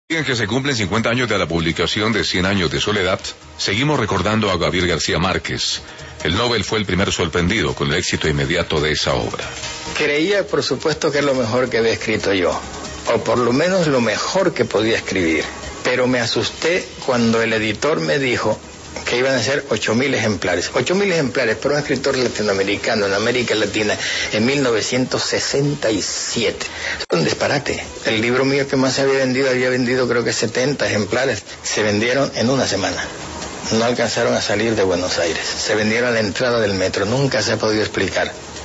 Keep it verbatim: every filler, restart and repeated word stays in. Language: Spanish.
En que se cumplen cincuenta años de la publicación de Cien años de soledad, seguimos recordando a Gabriel García Márquez. El Nobel fue el primer sorprendido con el éxito inmediato de esa obra. Creía, por supuesto, que es lo mejor que había escrito yo, o por lo menos lo mejor que podía escribir. Pero me asusté cuando el editor me dijo que iban a ser ocho mil ejemplares. ocho mil ejemplares para un escritor latinoamericano en América Latina en mil novecientos sesenta y siete. Es un disparate. El libro mío que más se había vendido, había vendido creo que setenta ejemplares. Se vendieron en una semana. No alcanzaron a salir de Buenos Aires. Se vendieron a la entrada del metro. Nunca se ha podido explicar.